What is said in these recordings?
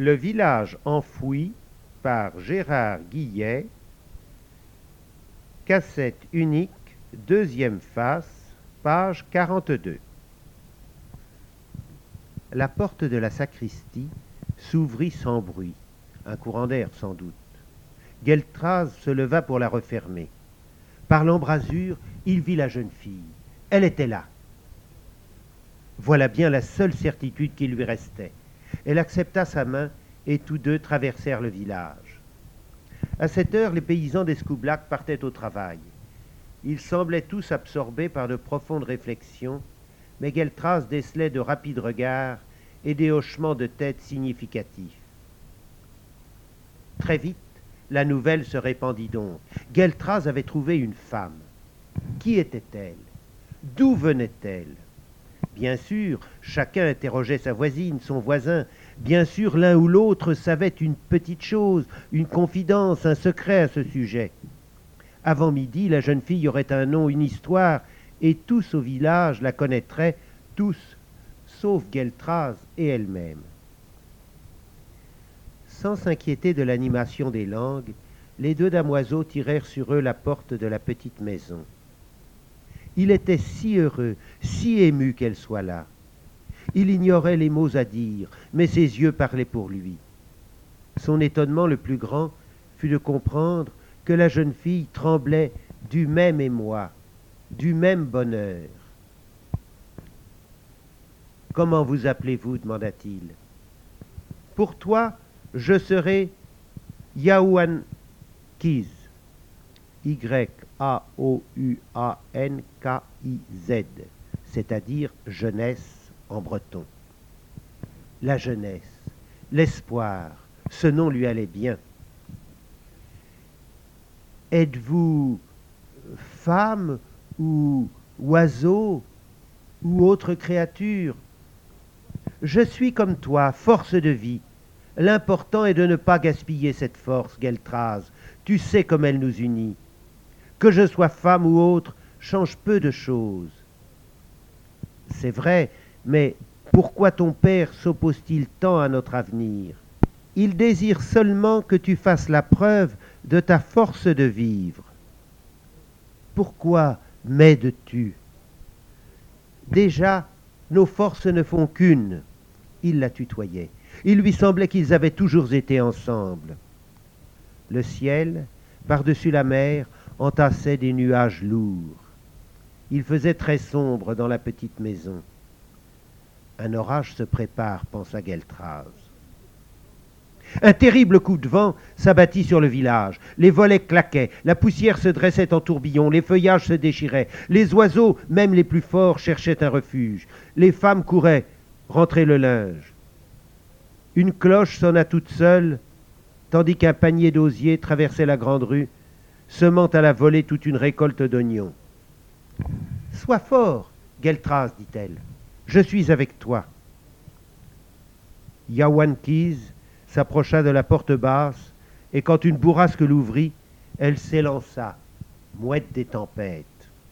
Le village enfoui par Gérard Guillet, cassette unique, deuxième face, page 42. La porte de la sacristie s'ouvrit sans bruit, un courant d'air sans doute. Geltraz se leva pour la refermer. Par l'embrasure, il vit la jeune fille. Elle était là. Voilà bien la seule certitude qui lui restait. Elle accepta sa main et tous deux traversèrent le village. À cette heure, les paysans d'Escoublac partaient au travail. Ils semblaient tous absorbés par de profondes réflexions, mais Geltraz décelait de rapides regards et des hochements de tête significatifs. Très vite, la nouvelle se répandit donc. Geltraz avait trouvé une femme. Qui était-elle? D'où venait-elle? Bien sûr, chacun interrogeait sa voisine, son voisin. Bien sûr, l'un ou l'autre savait une petite chose, une confidence, un secret à ce sujet. Avant midi, la jeune fille aurait un nom, une histoire, et tous au village la connaîtraient, tous, sauf Geltraz et elle-même. Sans s'inquiéter de l'animation des langues, les deux damoiseaux tirèrent sur eux la porte de la petite maison. Il était si heureux, si ému qu'elle soit là. Il ignorait les mots à dire, mais ses yeux parlaient pour lui. Son étonnement le plus grand fut de comprendre que la jeune fille tremblait du même émoi, du même bonheur. « Comment vous appelez-vous » demanda-t-il. « Pour toi, je serai Yaouankiz. Y-A-O-U-A-N-K-I-Z, c'est-à-dire jeunesse en breton. La jeunesse, l'espoir, ce nom lui allait bien. Êtes-vous femme ou oiseau ou autre créature? Je suis comme toi, force de vie. L'important est de ne pas gaspiller cette force, Geltraz. Tu sais comme elle nous unit. Que je sois femme ou autre change peu de choses. C'est vrai, mais pourquoi ton père s'oppose-t-il tant à notre avenir? Il désire seulement que tu fasses la preuve de ta force de vivre. Pourquoi m'aides-tu? Déjà, nos forces ne font qu'une. Il la tutoyait. Il lui semblait qu'ils avaient toujours été ensemble. Le ciel, par-dessus la mer, entassait des nuages lourds. Il faisait très sombre dans la petite maison. Un orage se prépare, pensa Geltraz. Un terrible coup de vent s'abattit sur le village. Les volets claquaient, la poussière se dressait en tourbillon, les feuillages se déchiraient, les oiseaux, même les plus forts, cherchaient un refuge. Les femmes couraient, rentraient le linge. Une cloche sonna toute seule, tandis qu'un panier d'osier traversait la grande rue, semant à la volée toute une récolte d'oignons. « Sois fort, Geltraz, dit-elle, je suis avec toi. » Yaouankiz s'approcha de la porte basse, et quand une bourrasque l'ouvrit, elle s'élança, mouette des tempêtes.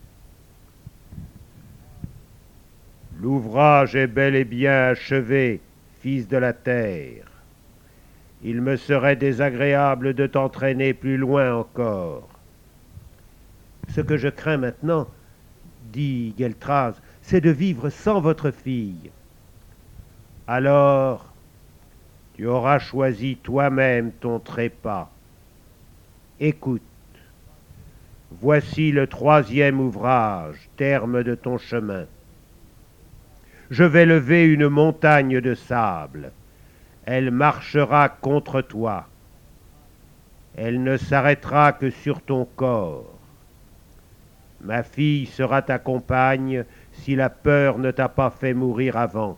« L'ouvrage est bel et bien achevé, fils de la terre. Il me serait désagréable de t'entraîner plus loin encore. » Ce que je crains maintenant, dit Geltraz, c'est de vivre sans votre fille. Alors, tu auras choisi toi-même ton trépas. Écoute, voici le 3e ouvrage, terme de ton chemin. Je vais lever une montagne de sable. Elle marchera contre toi. Elle ne s'arrêtera que sur ton corps. Ma fille sera ta compagne si la peur ne t'a pas fait mourir avant.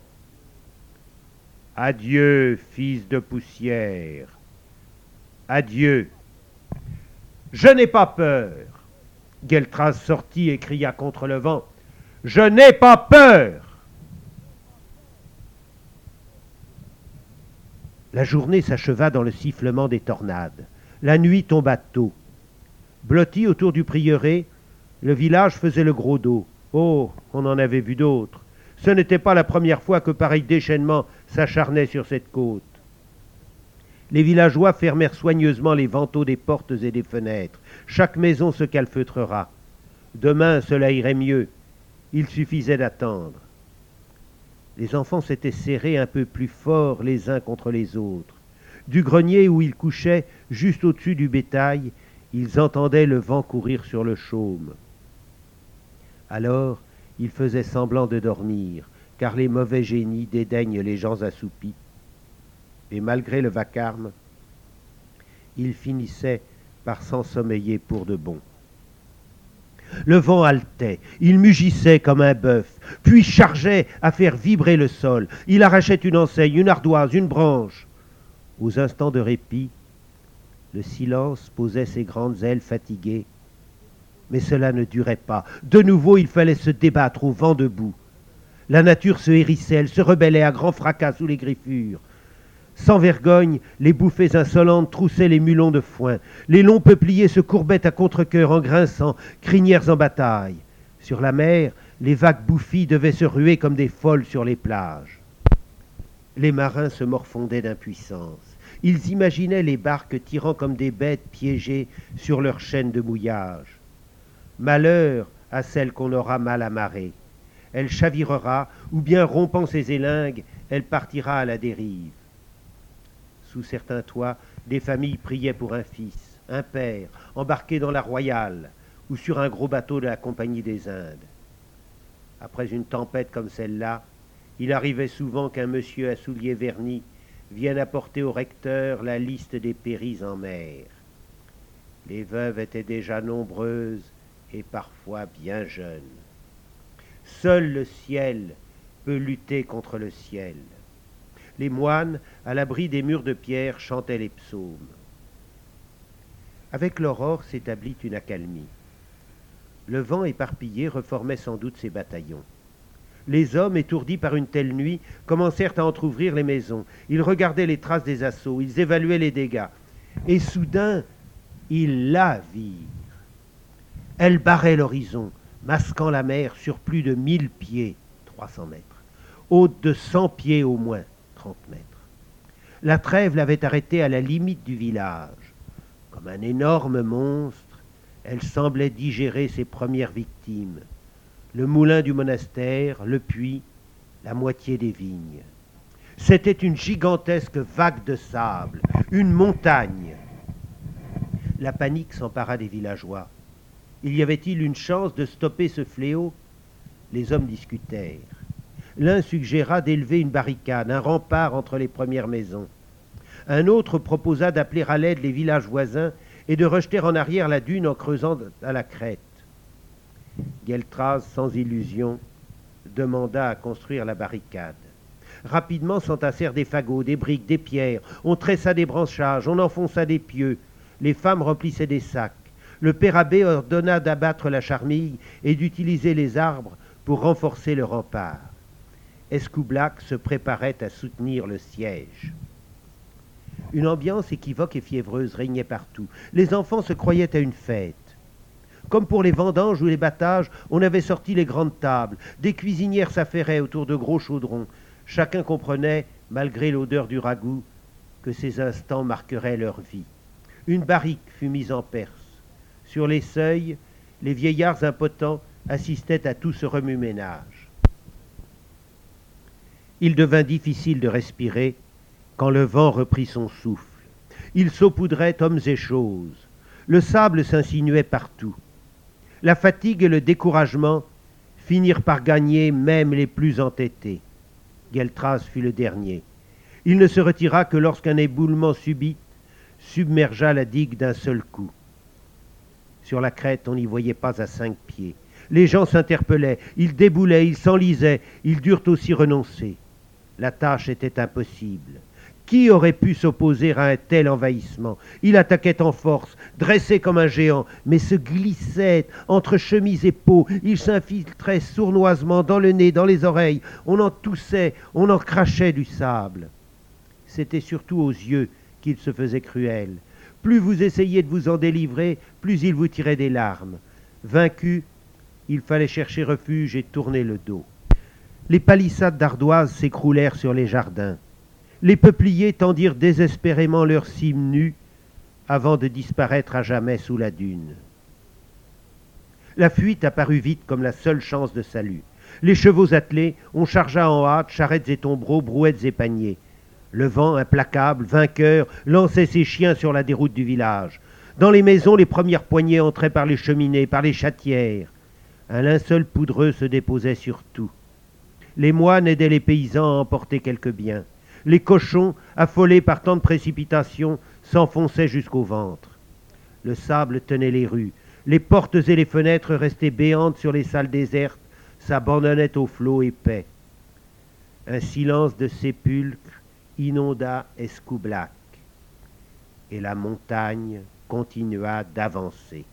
Adieu, fils de poussière. Adieu. Je n'ai pas peur. Geltraz sortit et cria contre le vent. Je n'ai pas peur. La journée s'acheva dans le sifflement des tornades. La nuit tomba tôt. Blotti autour du prieuré, le village faisait le gros dos. Oh, on en avait vu d'autres. Ce n'était pas la première fois que pareil déchaînement s'acharnait sur cette côte. Les villageois fermèrent soigneusement les vantaux des portes et des fenêtres. Chaque maison se calfeutrera. Demain, cela irait mieux. Il suffisait d'attendre. Les enfants s'étaient serrés un peu plus fort les uns contre les autres. Du grenier où ils couchaient, juste au-dessus du bétail, ils entendaient le vent courir sur le chaume. Alors, ils faisaient semblant de dormir, car les mauvais génies dédaignent les gens assoupis. Et malgré le vacarme, ils finissaient par s'ensommeiller pour de bon. Le vent haletait, il mugissait comme un bœuf, puis chargeait à faire vibrer le sol. Il arrachait une enseigne, une ardoise, une branche. Aux instants de répit, le silence posait ses grandes ailes fatiguées. Mais cela ne durait pas. De nouveau, il fallait se débattre au vent debout. La nature se hérissait, elle se rebellait à grands fracas sous les griffures. Sans vergogne, les bouffées insolentes troussaient les mulons de foin. Les longs peupliers se courbaient à contre-cœur en grinçant, crinières en bataille. Sur la mer, les vagues bouffies devaient se ruer comme des folles sur les plages. Les marins se morfondaient d'impuissance. Ils imaginaient les barques tirant comme des bêtes piégées sur leurs chaînes de mouillage. Malheur à celle qu'on aura mal amarrée. Elle chavirera, ou bien rompant ses élingues, elle partira à la dérive. Sous certains toits, des familles priaient pour un fils, un père, embarqué dans la Royale, ou sur un gros bateau de la Compagnie des Indes. Après une tempête comme celle-là, il arrivait souvent qu'un monsieur à souliers vernis vienne apporter au recteur la liste des péris en mer. Les veuves étaient déjà nombreuses et parfois bien jeunes. Seul le ciel peut lutter contre le ciel. Les moines, à l'abri des murs de pierre, chantaient les psaumes. Avec l'aurore s'établit une accalmie. Le vent éparpillé reformait sans doute ses bataillons. Les hommes, étourdis par une telle nuit, commencèrent à entr'ouvrir les maisons. Ils regardaient les traces des assauts, ils évaluaient les dégâts. Et soudain, ils la virent. Elle barrait l'horizon, masquant la mer sur plus de 1000 pieds, 300 mètres, haute de 100 pieds au moins, 30 mètres. La trêve l'avait arrêtée à la limite du village. Comme un énorme monstre, elle semblait digérer ses premières victimes. Le moulin du monastère, le puits, la moitié des vignes. C'était une gigantesque vague de sable, une montagne. La panique s'empara des villageois. Il y avait-il une chance de stopper ce fléau? Les hommes discutèrent. L'un suggéra d'élever une barricade, un rempart entre les premières maisons. Un autre proposa d'appeler à l'aide les villages voisins et de rejeter en arrière la dune en creusant à la crête. Geltras, sans illusion, demanda à construire la barricade. Rapidement s'entassèrent des fagots, des briques, des pierres. On tressa des branchages, on enfonça des pieux. Les femmes remplissaient des sacs. Le père abbé ordonna d'abattre la charmille et d'utiliser les arbres pour renforcer le rempart. Escoublac se préparait à soutenir le siège. Une ambiance équivoque et fiévreuse régnait partout. Les enfants se croyaient à une fête. Comme pour les vendanges ou les battages, on avait sorti les grandes tables. Des cuisinières s'affairaient autour de gros chaudrons. Chacun comprenait, malgré l'odeur du ragoût, que ces instants marqueraient leur vie. Une barrique fut mise en Perse. Sur les seuils, les vieillards impotents assistaient à tout ce remue-ménage. Il devint difficile de respirer quand le vent reprit son souffle. Il saupoudrait hommes et choses. Le sable s'insinuait partout. La fatigue et le découragement finirent par gagner même les plus entêtés. Geltras fut le dernier. Il ne se retira que lorsqu'un éboulement subit submergea la digue d'un seul coup. Sur la crête, on n'y voyait pas à 5 pieds. Les gens s'interpellaient, ils déboulaient, ils s'enlisaient, ils durent aussi renoncer. La tâche était impossible. Qui aurait pu s'opposer à un tel envahissement? Il attaquait en force, dressé comme un géant, mais se glissait entre chemise et peau. Il s'infiltrait sournoisement dans le nez, dans les oreilles. On en toussait, on en crachait du sable. C'était surtout aux yeux qu'il se faisait cruel. Plus vous essayiez de vous en délivrer, plus il vous tirait des larmes. Vaincu, il fallait chercher refuge et tourner le dos. Les palissades d'ardoises s'écroulèrent sur les jardins. Les peupliers tendirent désespérément leurs cimes nues avant de disparaître à jamais sous la dune. La fuite apparut vite comme la seule chance de salut. Les chevaux attelés, on chargea en hâte charrettes et tombereaux, brouettes et paniers. Le vent, implacable, vainqueur, lançait ses chiens sur la déroute du village. Dans les maisons, les premières poignées entraient par les cheminées, par les chatières. Un linceul poudreux se déposait sur tout. Les moines aidaient les paysans à emporter quelques biens. Les cochons, affolés par tant de précipitations, s'enfonçaient jusqu'au ventre. Le sable tenait les rues. Les portes et les fenêtres restaient béantes sur les salles désertes, s'abandonnaient au flot épais. Un silence de sépulcre inonda Escoublac, et la montagne continua d'avancer.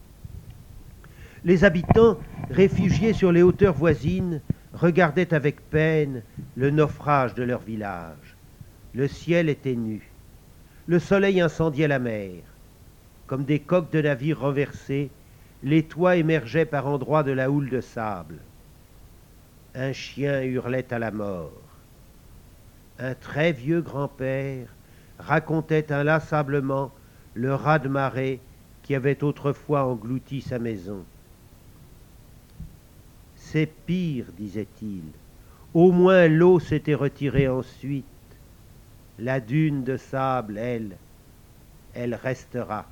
Les habitants, réfugiés sur les hauteurs voisines, regardaient avec peine le naufrage de leur village. Le ciel était nu. Le soleil incendiait la mer. Comme des coques de navires renversés, les toits émergeaient par endroits de la houle de sable. Un chien hurlait à la mort. Un très vieux grand-père racontait inlassablement le raz-de-marée qui avait autrefois englouti sa maison. C'est pire, disait-il. Au moins l'eau s'était retirée ensuite. La dune de sable, elle restera.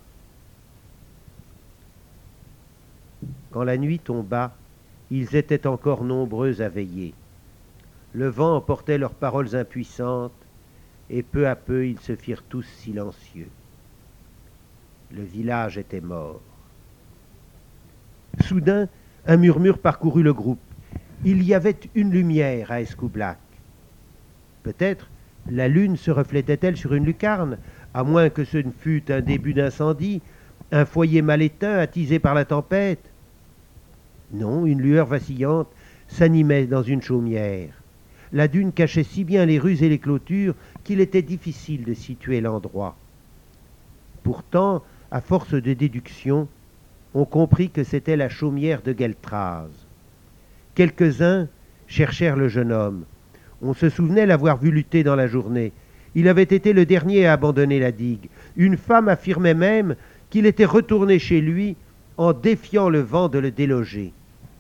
Quand la nuit tomba, ils étaient encore nombreux à veiller. Le vent emportait leurs paroles impuissantes, et peu à peu ils se firent tous silencieux. Le village était mort. Soudain, un murmure parcourut le groupe. Il y avait une lumière à Escoublac. Peut-être la lune se reflétait-elle sur une lucarne, à moins que ce ne fût un début d'incendie, un foyer mal éteint attisé par la tempête. Non, une lueur vacillante s'animait dans une chaumière. La dune cachait si bien les rues et les clôtures qu'il était difficile de situer l'endroit. Pourtant, à force de déduction, on comprit que c'était la chaumière de Gueltraz. Quelques-uns cherchèrent le jeune homme. On se souvenait l'avoir vu lutter dans la journée. Il avait été le dernier à abandonner la digue. Une femme affirmait même qu'il était retourné chez lui en défiant le vent de le déloger.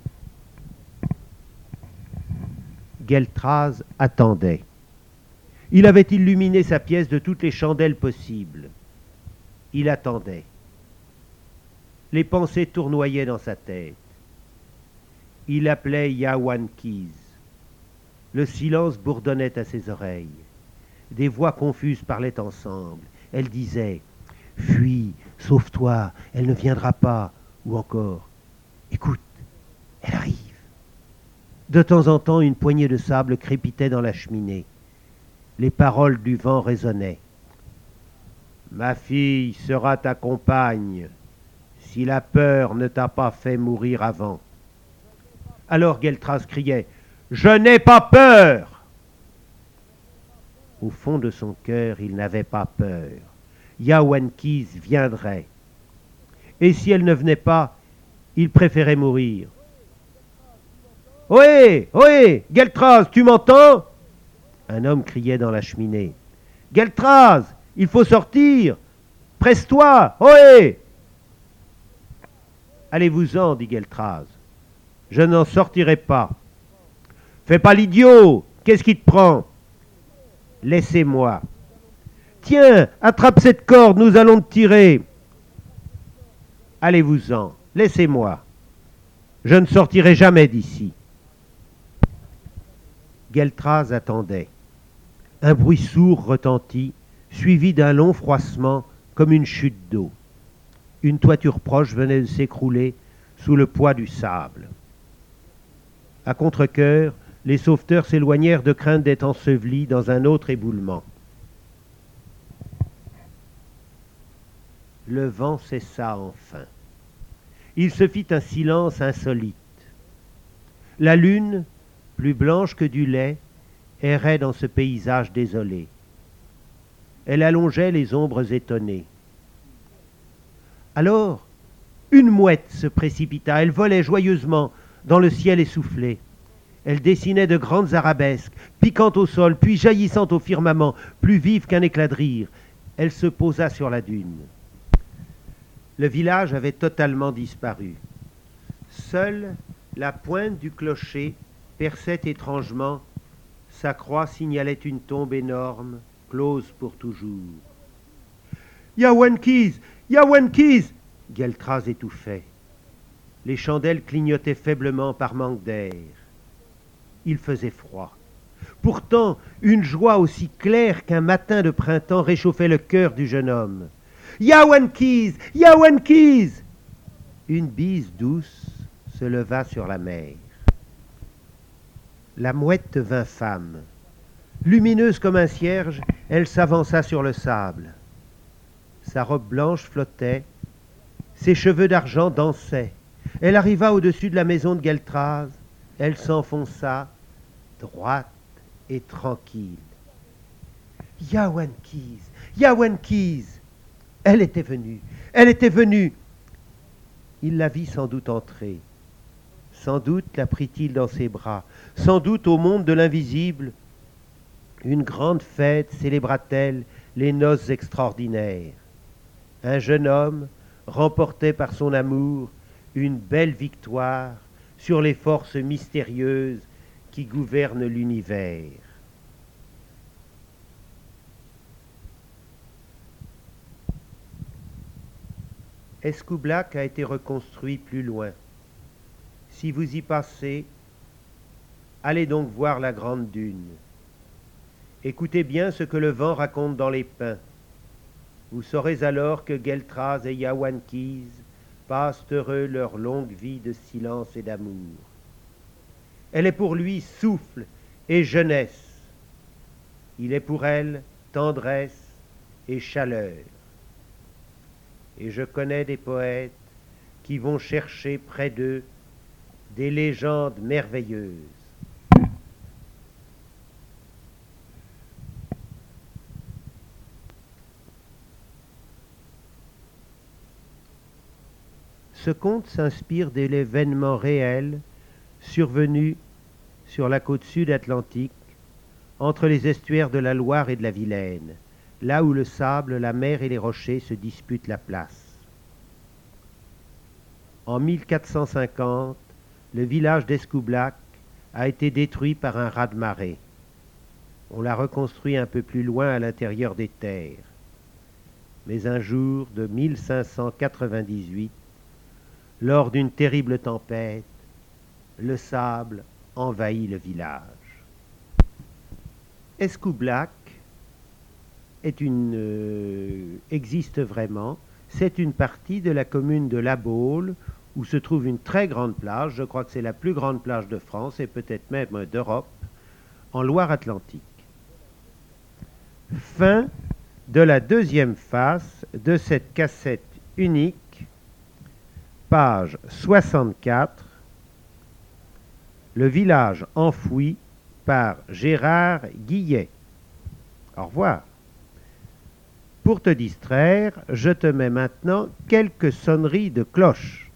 Gueltraz attendait. Il avait illuminé sa pièce de toutes les chandelles possibles. Il attendait. Les pensées tournoyaient dans sa tête. Il appelait Yawankiz. Le silence bourdonnait à ses oreilles. Des voix confuses parlaient ensemble. Elles disaient « Fuis, sauve-toi, elle ne viendra pas » ou encore « Écoute, elle arrive ». De temps en temps, une poignée de sable crépitait dans la cheminée. Les paroles du vent résonnaient. « Ma fille sera ta compagne, si la peur ne t'a pas fait mourir avant. » Alors Gueltraz criait « Je n'ai pas peur !» Au fond de son cœur, il n'avait pas peur. Yawankiz viendrait. Et si elle ne venait pas, il préférait mourir. « Ohé, ohé, Gueltraz, tu m'entends » Un homme criait dans la cheminée. « Gueltraz, il faut sortir. Presse-toi, ohé !» « Allez-vous-en, dit Gueltraz. Je n'en sortirai pas. »« Fais pas l'idiot, qu'est-ce qui te prend ?»« Laissez-moi. »« Tiens, attrape cette corde, nous allons te tirer. »« Allez-vous-en, laissez-moi. Je ne sortirai jamais d'ici. » Gueltraz attendait. Un bruit sourd retentit, suivi d'un long froissement comme une chute d'eau. Une toiture proche venait de s'écrouler sous le poids du sable. À contre-cœur, les sauveteurs s'éloignèrent de crainte d'être ensevelis dans un autre éboulement. Le vent cessa enfin. Il se fit un silence insolite. La lune, plus blanche que du lait, errait dans ce paysage désolé. Elle allongeait les ombres étonnées. Alors, une mouette se précipita, elle volait joyeusement dans le ciel essoufflé. Elle dessinait de grandes arabesques, piquant au sol, puis jaillissant au firmament, plus vives qu'un éclat de rire. Elle se posa sur la dune. Le village avait totalement disparu. Seule la pointe du clocher perçait étrangement. Sa croix signalait une tombe énorme, close pour toujours. « Yawankiz! Yawankiz !» Geltraz étouffait. Les chandelles clignotaient faiblement par manque d'air. Il faisait froid. Pourtant, une joie aussi claire qu'un matin de printemps réchauffait le cœur du jeune homme. « Yawankiz! Yawankiz !» Une bise douce se leva sur la mer. La mouette devint femme. Lumineuse comme un cierge, elle s'avança sur le sable. Sa robe blanche flottait, ses cheveux d'argent dansaient. Elle arriva au-dessus de la maison de Geltraz. Elle s'enfonça, droite et tranquille. « Yawankiz! Yawankiz !» Elle était venue, elle était venue. Il la vit sans doute entrer. Sans doute la prit-il dans ses bras. Sans doute au monde de l'invisible, une grande fête célébra-t-elle les noces extraordinaires. Un jeune homme remportait par son amour une belle victoire sur les forces mystérieuses qui gouvernent l'univers. Escoublac a été reconstruit plus loin. Si vous y passez, allez donc voir la grande dune. Écoutez bien ce que le vent raconte dans les pins. Vous saurez alors que Geltraz et Yawankiz passent heureux leur longue vie de silence et d'amour. Elle est pour lui souffle et jeunesse. Il est pour elle tendresse et chaleur. Et je connais des poètes qui vont chercher près d'eux des légendes merveilleuses. Ce conte s'inspire de l'événement réel survenu sur la côte sud atlantique, entre les estuaires de la Loire et de la Vilaine, là où le sable, la mer et les rochers se disputent la place. En 1450, le village d'Escoublac a été détruit par un raz-de-marée. On l'a reconstruit un peu plus loin à l'intérieur des terres. Mais un jour de 1598, lors d'une terrible tempête, le sable envahit le village. Escoublac existe vraiment. C'est une partie de la commune de La Baule où se trouve une très grande plage. Je crois que c'est la plus grande plage de France et peut-être même d'Europe, en Loire-Atlantique. Fin de la deuxième face de cette cassette unique, page 64, Le village enfoui par Gérard Guillet. Au revoir. Pour te distraire, je te mets maintenant quelques sonneries de cloches.